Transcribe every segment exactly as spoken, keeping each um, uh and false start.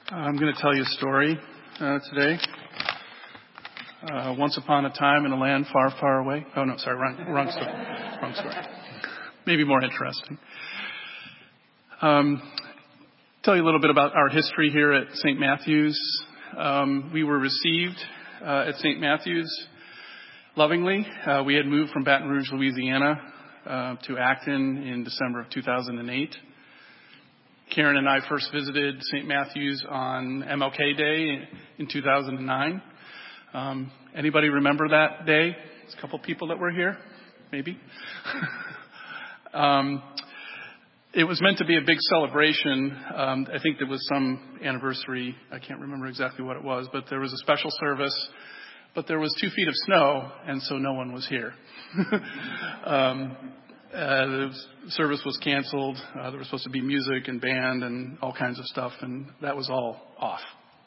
I'm going to tell you a story uh, today. Uh, once upon a time in a land far, far away. Oh, no, sorry, wrong, wrong story. Wrong story. Maybe more interesting. Um, tell you a little bit about our history here at Saint Matthew's. Um, we were received uh, at Saint Matthew's lovingly. Uh, we had moved from Baton Rouge, Louisiana, uh, to Acton in December of two thousand eight. Karen and I first visited Saint Matthew's on M L K Day in two thousand nine. Um, anybody remember that day? There's a couple people that were here, maybe. um, it was meant to be a big celebration. Um, I think there was some anniversary. I can't remember exactly what it was, but there was a special service. But there was two feet of snow, and so no one was here. um, uh, the service was canceled. Uh, there was supposed to be music and band and all kinds of stuff, and that was all off.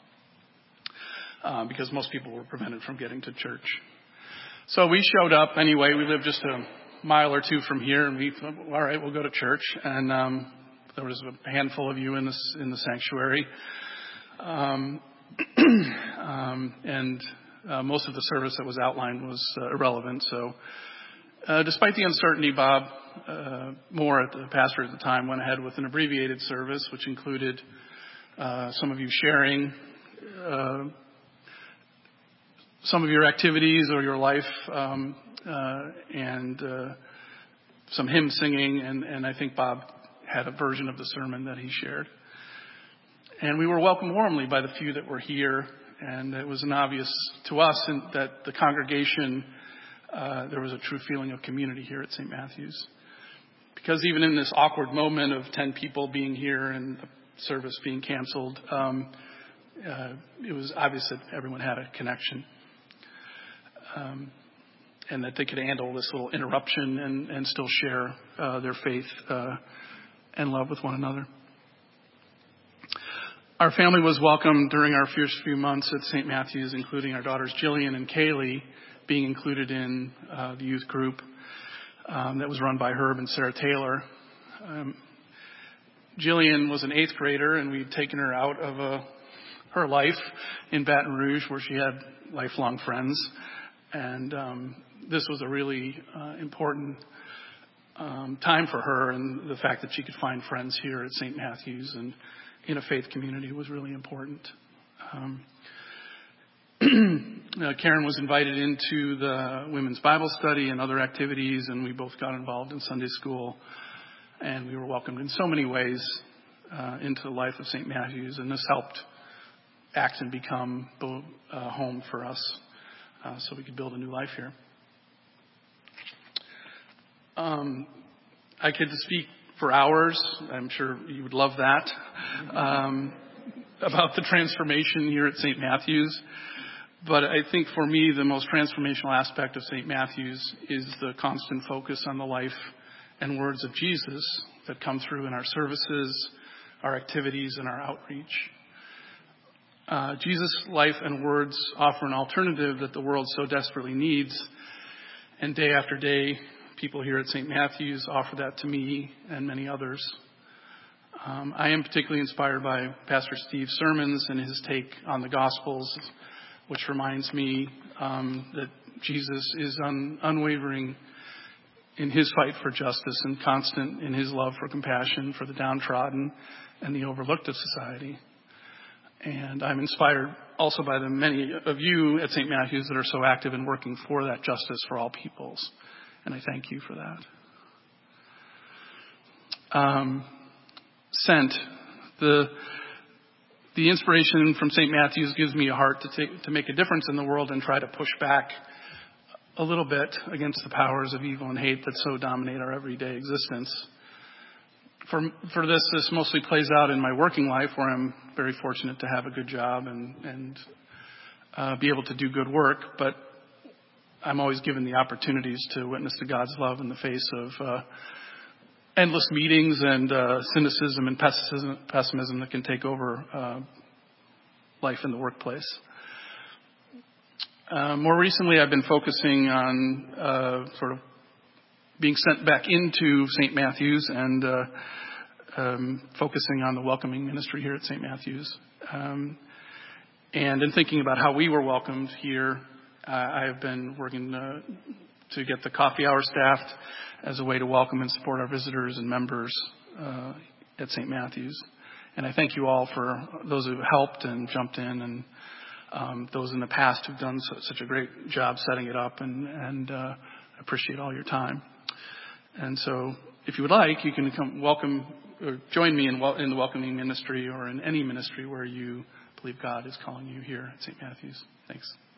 Uh, because most people were prevented from getting to church. So we showed up anyway. We lived just a mile or two from here, and we thought, all right, we'll go to church. And um, there was a handful of you in this in the sanctuary, um, um, and uh, most of the service that was outlined was uh, irrelevant. So, uh, despite the uncertainty, Bob uh, Moore, the pastor at the time, went ahead with an abbreviated service, which included uh, some of you sharing Uh, some of your activities or your life, um, uh, and uh, some hymn singing, and, and I think Bob had a version of the sermon that he shared. And we were welcomed warmly by the few that were here, and it was an obvious to us in, that the congregation, uh, there was a true feeling of community here at Saint Matthew's. Because even in this awkward moment of ten people being here and the service being canceled, um, uh, it was obvious that everyone had a connection. Um, and that they could handle this little interruption and, and still share uh, their faith uh, and love with one another. Our family was welcomed during our first few months at Saint Matthew's, including our daughters Jillian and Kaylee being included in uh, the youth group um, that was run by Herb and Sarah Taylor. Um, Jillian was an eighth grader, and we'd taken her out of a, her life in Baton Rouge, where she had lifelong friends. And um, this was a really uh, important um, time for her, and the fact that she could find friends here at Saint Matthew's and in a faith community was really important. Um, uh, Karen was invited into the women's Bible study and other activities, and we both got involved in Sunday school, and we were welcomed in so many ways uh, into the life of Saint Matthew's, and this helped Acton become a uh, home for us. Uh, so we could build a new life here. Um, I could speak for hours. I'm sure you would love that. Um, about the transformation here at Saint Matthew's. But I think for me, the most transformational aspect of Saint Matthew's is the constant focus on the life and words of Jesus that come through in our services, our activities, and our outreach. Uh, Jesus' life and words offer an alternative that the world so desperately needs. And day after day, people here at Saint Matthew's offer that to me and many others. Um, I am particularly inspired by Pastor Steve's sermons and his take on the Gospels, which reminds me um, that Jesus is un- unwavering in his fight for justice and constant in his love for compassion for the downtrodden and the overlooked of society. And I'm inspired also by the many of you at Saint Matthew's that are so active in working for that justice for all peoples. And I thank you for that. Um, sent. The, the inspiration from Saint Matthew's gives me a heart to, take, to make a difference in the world and try to push back a little bit against the powers of evil and hate that so dominate our everyday existence. For for this, this mostly plays out in my working life, where I'm very fortunate to have a good job and, and uh, be able to do good work. But I'm always given the opportunities to witness to God's love in the face of uh, endless meetings and uh, cynicism and pessimism, pessimism that can take over uh, life in the workplace. Uh, more recently, I've been focusing on uh, sort of being sent back into Saint Matthew's and uh, um, focusing on the welcoming ministry here at Saint Matthew's. Um, and in thinking about how we were welcomed here, uh, I have been working uh, to get the coffee hour staffed as a way to welcome and support our visitors and members uh, at Saint Matthew's. And I thank you all for those who have helped and jumped in, and um, those in the past who've done so, such a great job setting it up, and, and uh, I appreciate all your time. And so if you would like, you can come welcome or join me in, wel- in the welcoming ministry or in any ministry where you believe God is calling you here at Saint Matthew's. Thanks.